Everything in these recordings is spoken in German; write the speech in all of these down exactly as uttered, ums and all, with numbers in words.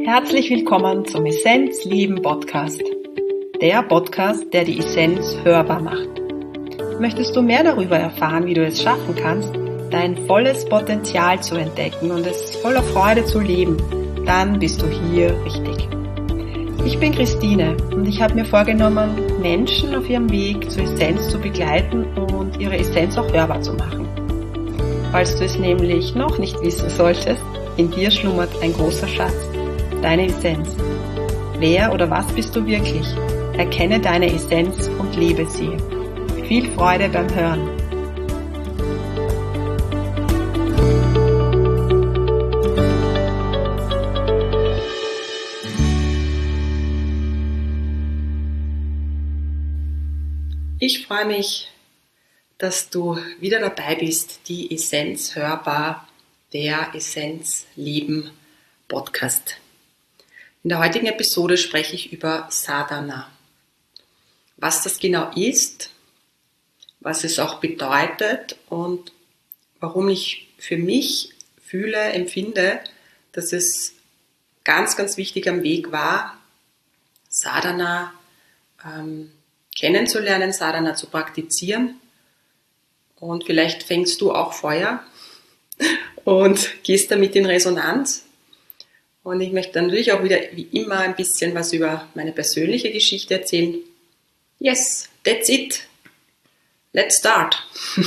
Herzlich willkommen zum Essenz Leben Podcast. Der Podcast, der die Essenz hörbar macht. Möchtest du mehr darüber erfahren, wie du es schaffen kannst, dein volles Potenzial zu entdecken und es voller Freude zu leben, dann bist du hier richtig. Ich bin Christine und ich habe mir vorgenommen, Menschen auf ihrem Weg zur Essenz zu begleiten und ihre Essenz auch hörbar zu machen. Falls du es nämlich noch nicht wissen solltest, in dir schlummert ein großer Schatz, deine Essenz. Wer oder was bist du wirklich? Erkenne deine Essenz und lebe sie. Viel Freude beim Hören. Ich freue mich, dass du wieder dabei bist, die Essenz hörbar, der Essenz Leben Podcast. In der heutigen Episode spreche ich über Sadhana. Was das genau ist, was es auch bedeutet und warum ich für mich fühle, empfinde, dass es ganz, ganz wichtig am Weg war, Sadhana ähm, kennenzulernen, Sadhana zu praktizieren. Und vielleicht fängst du auch Feuer und gehst damit in Resonanz. Und ich möchte natürlich auch wieder wie immer ein bisschen was über meine persönliche Geschichte erzählen. Yes, that's it. Let's start.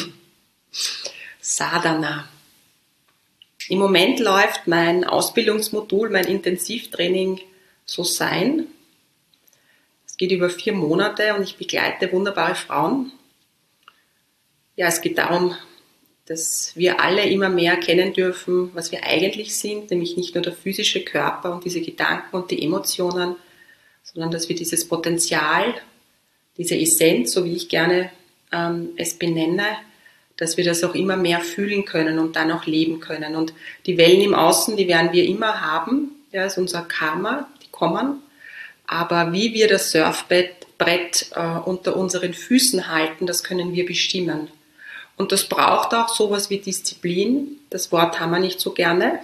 Sadhana. Im Moment läuft mein Ausbildungsmodul, mein Intensivtraining So Sein. Es geht über vier Monate und ich begleite wunderbare Frauen. Ja, es geht darum, dass wir alle immer mehr erkennen dürfen, was wir eigentlich sind, nämlich nicht nur der physische Körper und diese Gedanken und die Emotionen, sondern dass wir dieses Potenzial, diese Essenz, so wie ich gerne ähm, es benenne, dass wir das auch immer mehr fühlen können und dann auch leben können. Und die Wellen im Außen, die werden wir immer haben, ja, ist unser Karma, die kommen. Aber wie wir das Surfbrett äh, unter unseren Füßen halten, das können wir bestimmen. Und das braucht auch sowas wie Disziplin. Das Wort haben wir nicht so gerne.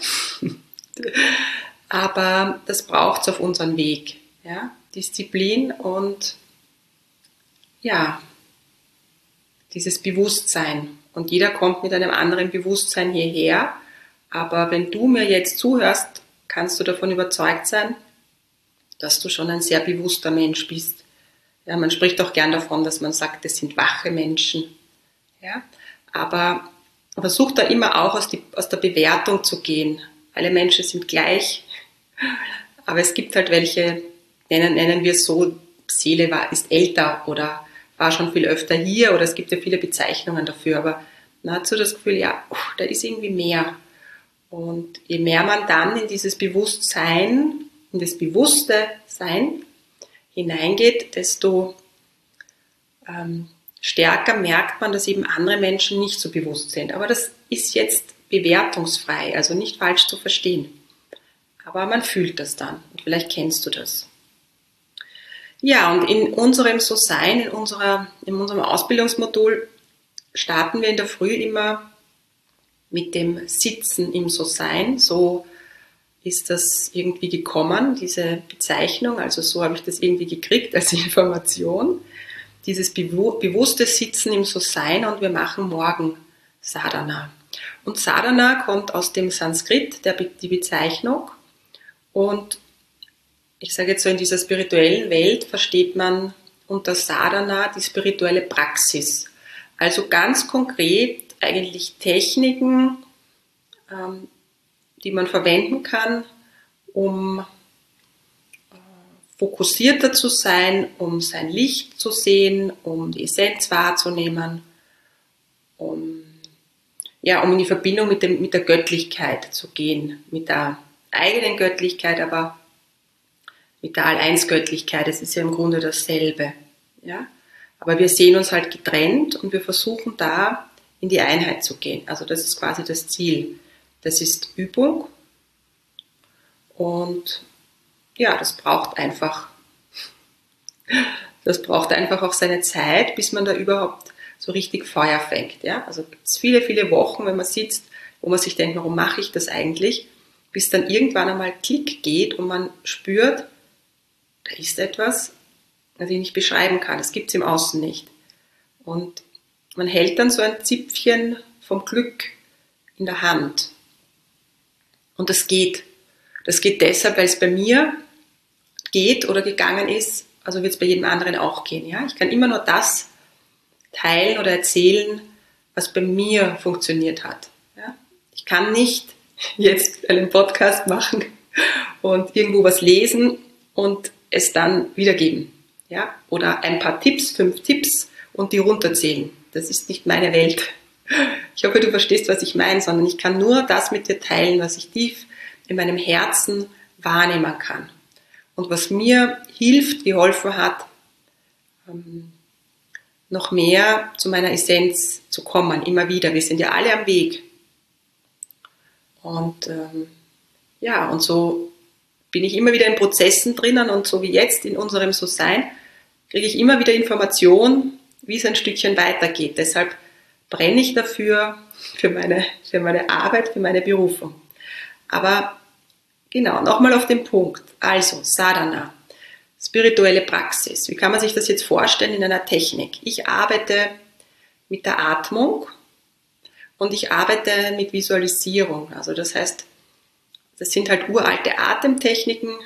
Aber das braucht es auf unserem Weg. Ja? Disziplin und ja, dieses Bewusstsein. Und jeder kommt mit einem anderen Bewusstsein hierher. Aber wenn du mir jetzt zuhörst, kannst du davon überzeugt sein, dass du schon ein sehr bewusster Mensch bist. Ja, man spricht auch gern davon, dass man sagt, das sind wache Menschen. Ja? Aber versuch da immer auch aus, die, aus der Bewertung zu gehen. Alle Menschen sind gleich, aber es gibt halt welche, nennen, nennen wir so, Seele war, ist älter oder war schon viel öfter hier oder es gibt ja viele Bezeichnungen dafür, aber man hat so das Gefühl, ja, oh, da ist irgendwie mehr. Und je mehr man dann in dieses Bewusstsein, in das bewusste Sein hineingeht, desto ähm, stärker merkt man, dass eben andere Menschen nicht so bewusst sind. Aber das ist jetzt bewertungsfrei, also nicht falsch zu verstehen. Aber man fühlt das dann und vielleicht kennst du das. Ja, und in unserem So-Sein, in, unserer, in unserem Ausbildungsmodul starten wir in der Früh immer mit dem Sitzen im So-Sein. So ist das irgendwie gekommen, diese Bezeichnung, also so habe ich das irgendwie gekriegt als Information. Dieses bewusste Sitzen im So-Sein und wir machen morgen Sadhana. Und Sadhana kommt aus dem Sanskrit, der, die Bezeichnung. Und ich sage jetzt so, in dieser spirituellen Welt versteht man unter Sadhana die spirituelle Praxis. Also ganz konkret eigentlich Techniken, ähm, die man verwenden kann, um fokussierter zu sein, um sein Licht zu sehen, um die Essenz wahrzunehmen, um, ja, um in die Verbindung mit, dem, mit der Göttlichkeit zu gehen, mit der eigenen Göttlichkeit, aber mit der All-Eins-Göttlichkeit. Es ist ja im Grunde dasselbe. Ja? Aber wir sehen uns halt getrennt und wir versuchen da in die Einheit zu gehen. Also das ist quasi das Ziel. Das ist Übung und ja, das braucht einfach, das braucht einfach auch seine Zeit, bis man da überhaupt so richtig Feuer fängt. Ja? Also es gibt viele, viele Wochen, wenn man sitzt, wo man sich denkt, warum mache ich das eigentlich, bis dann irgendwann einmal Klick geht und man spürt, da ist etwas, das ich nicht beschreiben kann. Das gibt es im Außen nicht. Und man hält dann so ein Zipfchen vom Glück in der Hand. Und das geht. Das geht deshalb, weil es bei mir geht oder gegangen ist, also wird es bei jedem anderen auch gehen. Ja? Ich kann immer nur das teilen oder erzählen, was bei mir funktioniert hat. Ja? Ich kann nicht jetzt einen Podcast machen und irgendwo was lesen und es dann wiedergeben. Ja? Oder ein paar Tipps, fünf Tipps und die runterzählen. Das ist nicht meine Welt. Ich hoffe, du verstehst, was ich meine, sondern ich kann nur das mit dir teilen, was ich tief in meinem Herzen wahrnehmen kann. Und was mir hilft, geholfen hat, noch mehr zu meiner Essenz zu kommen, immer wieder. Wir sind ja alle am Weg. Und ähm, ja, und so bin ich immer wieder in Prozessen drinnen und so wie jetzt in unserem So-Sein, kriege ich immer wieder Informationen, wie es ein Stückchen weitergeht. Deshalb brenne ich dafür, für meine, für meine Arbeit, für meine Berufung. Aber genau, nochmal auf den Punkt. Also, Sadhana, spirituelle Praxis. Wie kann man sich das jetzt vorstellen in einer Technik? Ich arbeite mit der Atmung und ich arbeite mit Visualisierung. Also das heißt, das sind halt uralte Atemtechniken,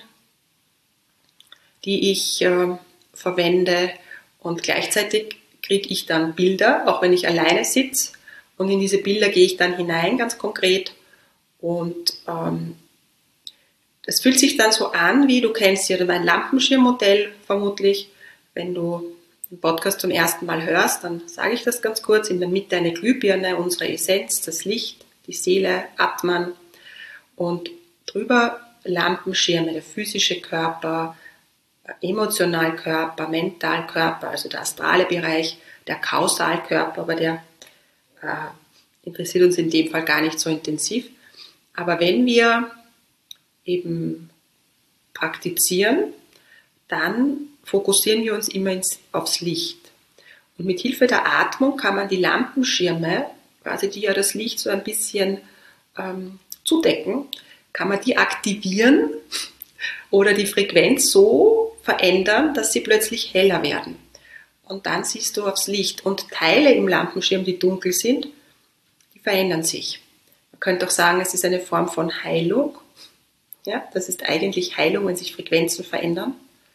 die ich äh, verwende und gleichzeitig kriege ich dann Bilder, auch wenn ich alleine sitze, und in diese Bilder gehe ich dann hinein, ganz konkret, und ähm, das fühlt sich dann so an, wie du kennst ja mein Lampenschirmmodell vermutlich. Wenn du den Podcast zum ersten Mal hörst, dann sage ich das ganz kurz. In der Mitte eine Glühbirne, unsere Essenz, das Licht, die Seele, Atman, und drüber Lampenschirme, der physische Körper, Emotionalkörper, Mentalkörper, also der astrale Bereich, der Kausalkörper, aber der äh, interessiert uns in dem Fall gar nicht so intensiv. Aber wenn wir eben praktizieren, dann fokussieren wir uns immer ins, aufs Licht. Und mit Hilfe der Atmung kann man die Lampenschirme, quasi die ja das Licht so ein bisschen ähm, zudecken, kann man die aktivieren oder die Frequenz so verändern, dass sie plötzlich heller werden. Und dann siehst du aufs Licht. Und Teile im Lampenschirm, die dunkel sind, die verändern sich. Man könnte auch sagen, es ist eine Form von Heilung. Ja, das ist eigentlich Heilung, wenn sich Frequenzen verändern.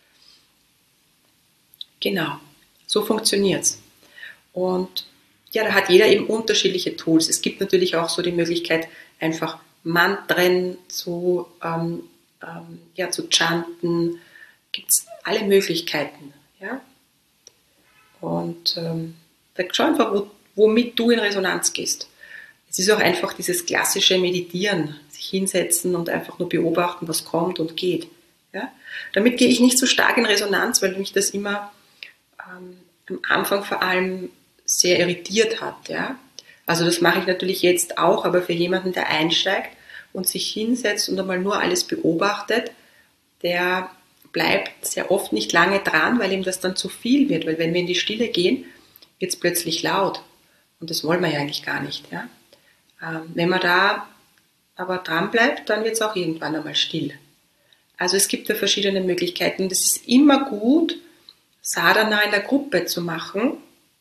Genau, so funktioniert es. Und ja, da hat jeder eben unterschiedliche Tools. Es gibt natürlich auch so die Möglichkeit, einfach Mantren zu, ähm, ähm, ja, zu chanten. Gibt es alle Möglichkeiten. Ja? Und ähm, da schau einfach, wo, womit du in Resonanz gehst. Es ist auch einfach dieses klassische Meditieren, sich hinsetzen und einfach nur beobachten, was kommt und geht. Ja? Damit gehe ich nicht so stark in Resonanz, weil mich das immer ähm, am Anfang vor allem sehr irritiert hat. Ja? Also das mache ich natürlich jetzt auch, aber für jemanden, der einsteigt und sich hinsetzt und einmal nur alles beobachtet, der bleibt sehr oft nicht lange dran, weil ihm das dann zu viel wird. Weil wenn wir in die Stille gehen, wird es plötzlich laut. Und das wollen wir ja eigentlich gar nicht. Ja? Ähm, wenn man da aber dran bleibt, dann wird es auch irgendwann einmal still. Also es gibt da verschiedene Möglichkeiten. Es ist immer gut, Sadhana in der Gruppe zu machen,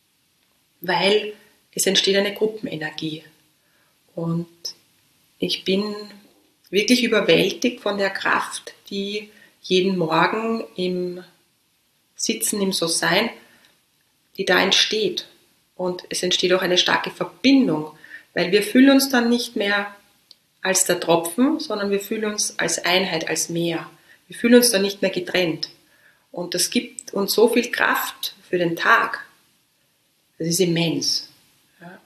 weil es entsteht eine Gruppenenergie. Und ich bin wirklich überwältigt von der Kraft, die jeden Morgen im Sitzen, im So-Sein, die da entsteht. Und es entsteht auch eine starke Verbindung, weil wir fühlen uns dann nicht mehr als der Tropfen, sondern wir fühlen uns als Einheit, als Meer. Wir fühlen uns dann nicht mehr getrennt. Und das gibt uns so viel Kraft für den Tag. Das ist immens. Ja.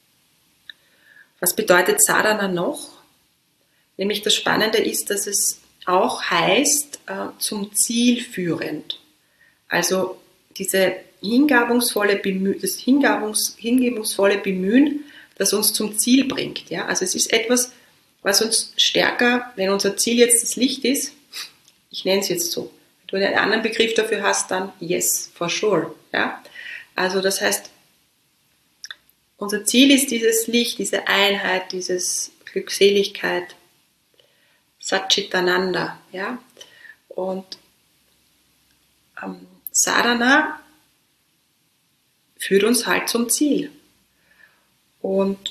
Was bedeutet Sadhana noch? Nämlich das Spannende ist, dass es auch heißt, äh, zum Ziel führend. Also diese hingabungsvolle Bemühen, das Hingabungs, hingebungsvolle Bemühen, das uns zum Ziel bringt. Ja? Also es ist etwas, was uns stärker, wenn unser Ziel jetzt das Licht ist, ich nenne es jetzt so, wenn du einen anderen Begriff dafür hast, dann yes, for sure. Ja? Also das heißt, unser Ziel ist dieses Licht, diese Einheit, diese Glückseligkeit. Satchitananda. Ja? Und ähm, Sadhana führt uns halt zum Ziel. Und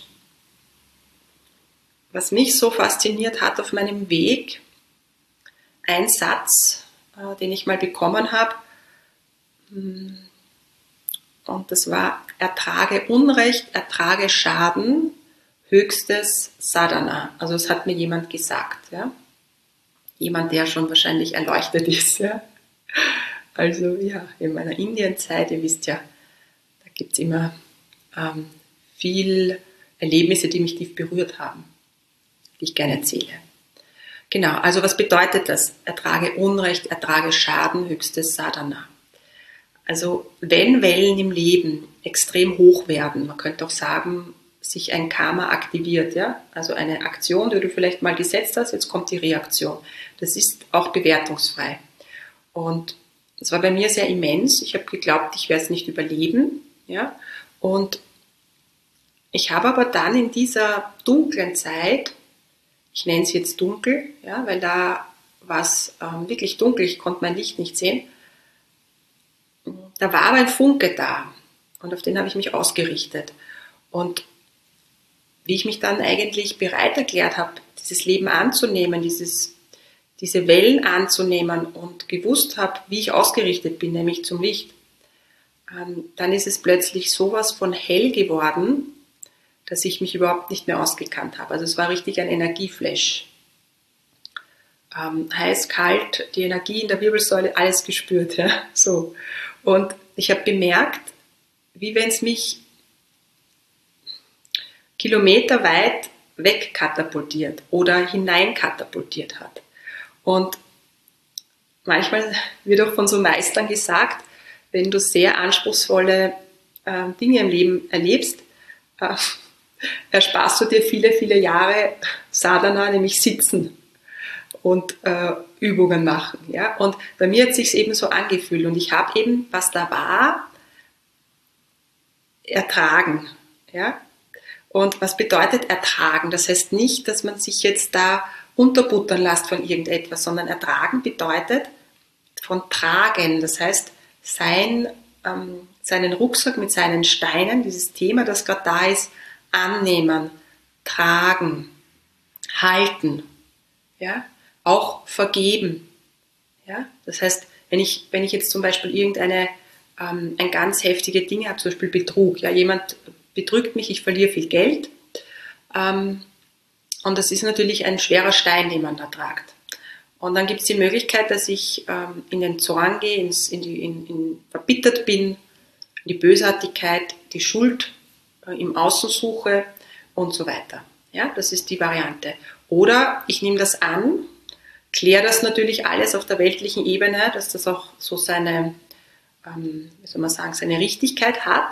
was mich so fasziniert hat auf meinem Weg, ein Satz, äh, den ich mal bekommen habe, und das war: Ertrage Unrecht, ertrage Schaden, höchstes Sadhana. Also das hat mir jemand gesagt. Ja? Jemand, der schon wahrscheinlich erleuchtet ist. Ja? Also ja, in meiner Indienzeit, ihr wisst ja, da gibt es immer ähm, viel Erlebnisse, die mich tief berührt haben, die ich gerne erzähle. Genau, also was bedeutet das? Ertrage Unrecht, ertrage Schaden, höchstes Sadhana. Also wenn Wellen im Leben extrem hoch werden, man könnte auch sagen, sich ein Karma aktiviert, ja, also eine Aktion, die du vielleicht mal gesetzt hast, jetzt kommt die Reaktion. Das ist auch bewertungsfrei. Und das war bei mir sehr immens. Ich habe geglaubt, ich werde es nicht überleben, ja, und ich habe aber dann in dieser dunklen Zeit, ich nenne es jetzt dunkel, ja, weil da war es ähm, wirklich dunkel, ich konnte mein Licht nicht sehen. Da war aber ein Funke da und auf den habe ich mich ausgerichtet. Und wie ich mich dann eigentlich bereit erklärt habe, dieses Leben anzunehmen, dieses, diese Wellen anzunehmen und gewusst habe, wie ich ausgerichtet bin, nämlich zum Licht, ähm, dann ist es plötzlich sowas von hell geworden, dass ich mich überhaupt nicht mehr ausgekannt habe. Also es war richtig ein Energieflash. Ähm, heiß, kalt, die Energie in der Wirbelsäule, alles gespürt. Ja? So. Und ich habe bemerkt, wie wenn es mich kilometerweit wegkatapultiert oder hineinkatapultiert hat. Und manchmal wird auch von so Meistern gesagt, wenn du sehr anspruchsvolle äh, Dinge im Leben erlebst, äh, ersparst du dir viele, viele Jahre Sadhana, nämlich sitzen und äh, Übungen machen. Ja? Und bei mir hat es sich eben so angefühlt und ich habe eben, was da war, ertragen. Ja? Und was bedeutet ertragen? Das heißt nicht, dass man sich jetzt da unterbuttern lässt von irgendetwas, sondern ertragen bedeutet von tragen. Das heißt, sein, ähm, seinen Rucksack mit seinen Steinen, dieses Thema, das gerade da ist, annehmen, tragen, halten, ja, auch vergeben. Ja? Das heißt, wenn ich, wenn ich jetzt zum Beispiel irgendeine ähm, ein ganz heftige Dinge habe, zum Beispiel Betrug, ja, jemand betrügt mich, ich verliere viel Geld, ähm, und das ist natürlich ein schwerer Stein, den man da tragt. Und dann gibt es die Möglichkeit, dass ich ähm, in den Zorn gehe, ins, in die, in, in verbittert bin, in die Bösartigkeit, die Schuld äh, im Außen suche und so weiter. Ja, das ist die Variante. Oder ich nehme das an, kläre das natürlich alles auf der weltlichen Ebene, dass das auch so seine, ähm, wie soll man sagen, seine Richtigkeit hat.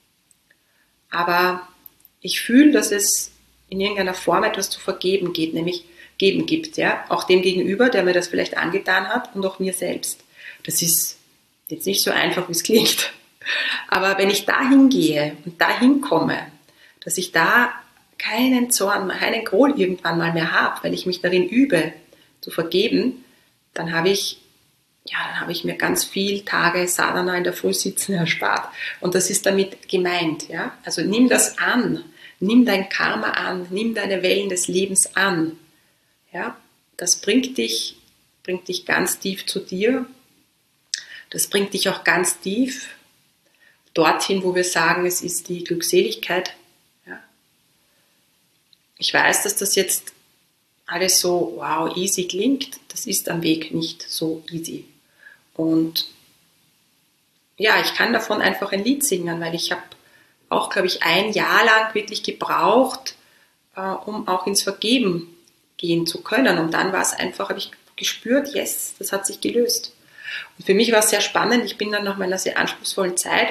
Aber ich fühle, dass es in irgendeiner Form etwas zu vergeben geht, nämlich geben gibt, ja, auch dem Gegenüber, der mir das vielleicht angetan hat und auch mir selbst. Das ist jetzt nicht so einfach, wie es klingt. Aber wenn ich da hingehe und da hinkomme, dass ich da keinen Zorn, keinen Groll irgendwann mal mehr habe, weil ich mich darin übe, zu vergeben, dann habe ich, ja, dann habe ich mir ganz viel Tage Sadhana in der Früh sitzen erspart. Und das ist damit gemeint, ja. Also nimm das an, nimm dein Karma an, nimm deine Wellen des Lebens an. Ja, das bringt dich, bringt dich ganz tief zu dir. Das bringt dich auch ganz tief dorthin, wo wir sagen, es ist die Glückseligkeit. Ja. Ich weiß, dass das jetzt alles so wow, easy klingt. Das ist am Weg nicht so easy. Und ja, ich kann davon einfach ein Lied singen, weil ich habe auch, glaube ich, ein Jahr lang wirklich gebraucht, äh, um auch ins Vergeben gehen zu können. Und dann war es einfach, habe ich gespürt, yes, das hat sich gelöst. Und für mich war es sehr spannend. Ich bin dann nach meiner sehr anspruchsvollen Zeit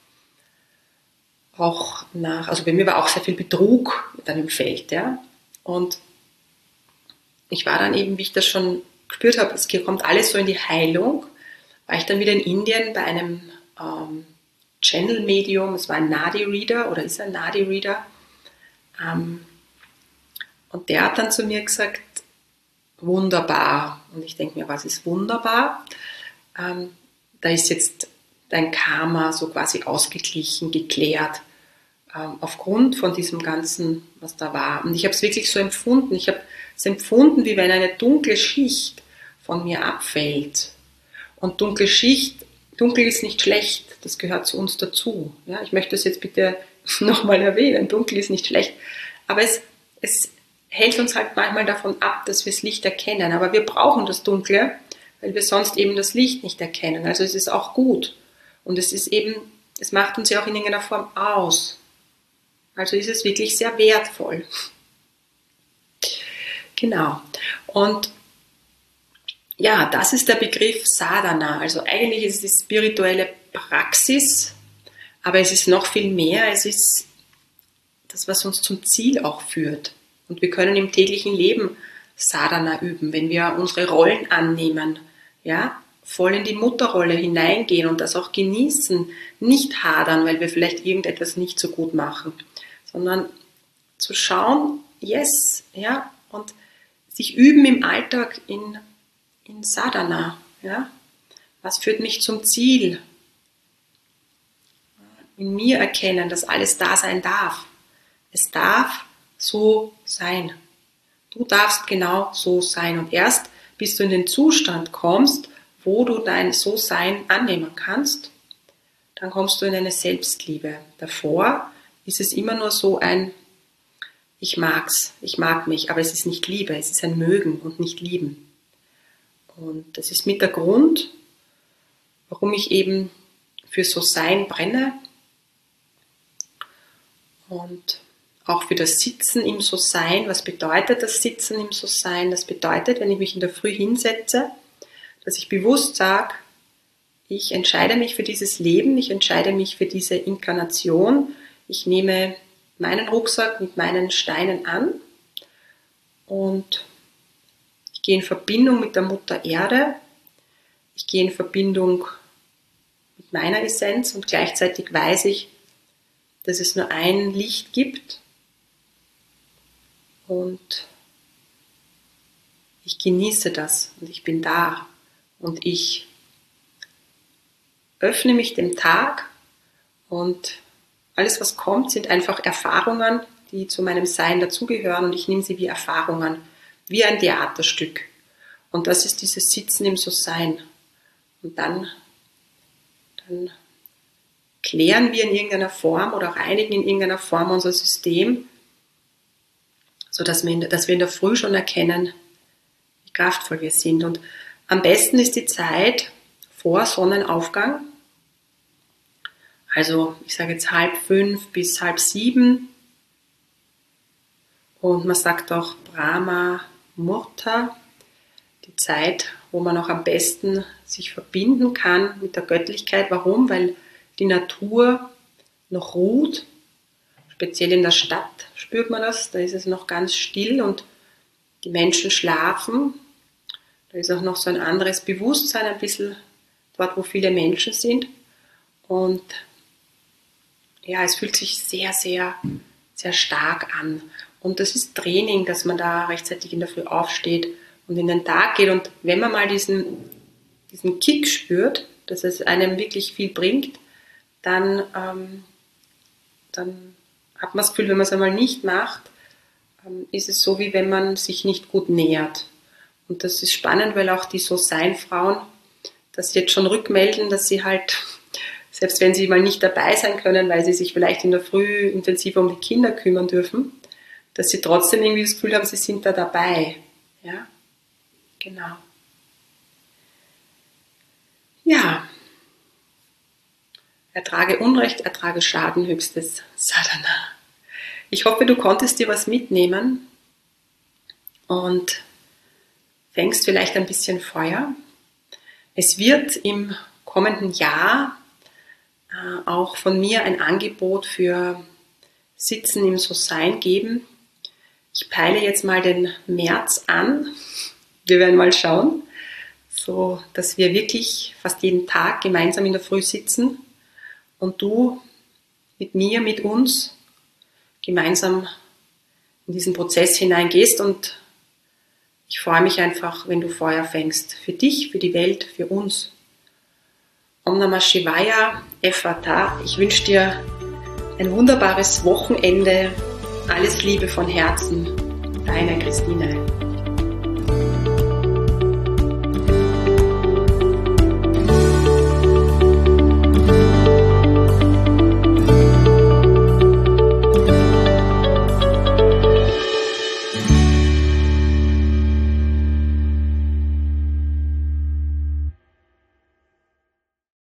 auch nach, also bei mir war auch sehr viel Betrug dann im Feld, ja. Und ich war dann eben, wie ich das schon gespürt habe, es kommt alles so in die Heilung, war ich dann wieder in Indien bei einem ähm, Channel-Medium, es war ein Nadi-Reader oder ist ein Nadi-Reader, ähm, und der hat dann zu mir gesagt, wunderbar. Und ich denke mir, was ist wunderbar? Ähm, da ist jetzt dein Karma so quasi ausgeglichen, geklärt, ähm, aufgrund von diesem Ganzen, was da war. Und ich habe es wirklich so empfunden. Ich habe es empfunden, wie wenn eine dunkle Schicht von mir abfällt. Und dunkle Schicht, dunkel ist nicht schlecht, das gehört zu uns dazu. Ja, ich möchte das jetzt bitte nochmal erwähnen, dunkel ist nicht schlecht. Aber es, es hält uns halt manchmal davon ab, dass wir das Licht erkennen. Aber wir brauchen das Dunkle, weil wir sonst eben das Licht nicht erkennen. Also es ist auch gut. Und es ist eben, es macht uns ja auch in irgendeiner Form aus. Also ist es wirklich sehr wertvoll. Genau. Und ja, das ist der Begriff Sadhana. Also eigentlich ist es die spirituelle Praxis, aber es ist noch viel mehr. Es ist das, was uns zum Ziel auch führt. Und wir können im täglichen Leben Sadhana üben, wenn wir unsere Rollen annehmen, ja, voll in die Mutterrolle hineingehen und das auch genießen, nicht hadern, weil wir vielleicht irgendetwas nicht so gut machen, sondern zu schauen, yes, ja, und sich üben im Alltag in, in Sadhana, ja. Was führt mich zum Ziel? In mir erkennen, dass alles da sein darf. Es darf so sein. Du darfst genau so sein. Und erst bis du in den Zustand kommst, wo du dein So-Sein annehmen kannst, dann kommst du in eine Selbstliebe. Davor ist es immer nur so ein Ich mag's, ich mag mich, aber es ist nicht Liebe, es ist ein Mögen und nicht Lieben. Und das ist mit der Grund, warum ich eben für So-Sein brenne und auch für das Sitzen im So-Sein. Was bedeutet das Sitzen im So-Sein? Das bedeutet, wenn ich mich in der Früh hinsetze, dass ich bewusst sage, ich entscheide mich für dieses Leben, ich entscheide mich für diese Inkarnation, ich nehme meinen Rucksack mit meinen Steinen an und ich gehe in Verbindung mit der Mutter Erde, ich gehe in Verbindung mit meiner Essenz und gleichzeitig weiß ich, dass es nur ein Licht gibt und ich genieße das und ich bin da und ich öffne mich dem Tag und alles, was kommt, sind einfach Erfahrungen, die zu meinem Sein dazugehören und ich nehme sie wie Erfahrungen, wie ein Theaterstück. Und das ist dieses Sitzen im So-Sein. Und dann, dann klären wir in irgendeiner Form oder reinigen in irgendeiner Form unser System, sodass wir in, dass wir in der Früh schon erkennen, wie kraftvoll wir sind. Und am besten ist die Zeit vor Sonnenaufgang. Also ich sage jetzt halb fünf bis halb sieben. Und man sagt auch Brahma Murta, die Zeit, wo man auch am besten sich verbinden kann mit der Göttlichkeit. Warum? Weil die Natur noch ruht. Speziell in der Stadt spürt man das. Da ist es noch ganz still und die Menschen schlafen. Da ist auch noch so ein anderes Bewusstsein, ein bisschen dort, wo viele Menschen sind. Und ja, es fühlt sich sehr, sehr, sehr stark an. Und das ist Training, dass man da rechtzeitig in der Früh aufsteht und in den Tag geht. Und wenn man mal diesen, diesen Kick spürt, dass es einem wirklich viel bringt, dann, ähm, dann hat man das Gefühl, wenn man es einmal nicht macht, ähm, ist es so, wie wenn man sich nicht gut nährt. Und das ist spannend, weil auch die So-Sein-Frauen das jetzt schon rückmelden, dass sie halt, selbst wenn sie mal nicht dabei sein können, weil sie sich vielleicht in der Früh intensiver um die Kinder kümmern dürfen, dass sie trotzdem irgendwie das Gefühl haben, sie sind da dabei. Ja, genau. Ja, ertrage Unrecht, ertrage Schaden, höchstes Sadhana. Ich hoffe, du konntest dir was mitnehmen und fängst vielleicht ein bisschen Feuer. Es wird im kommenden Jahr äh, auch von mir ein Angebot für Sitzen im So-Sein geben. Ich peile jetzt mal den März an. Wir werden mal schauen, so dass wir wirklich fast jeden Tag gemeinsam in der Früh sitzen und du mit mir, mit uns gemeinsam in diesen Prozess hineingehst. Und ich freue mich einfach, wenn du Feuer fängst. Für dich, für die Welt, für uns. Om Namah Shivaya, Effata. Ich wünsche dir ein wunderbares Wochenende. Alles Liebe von Herzen. Deine Christine.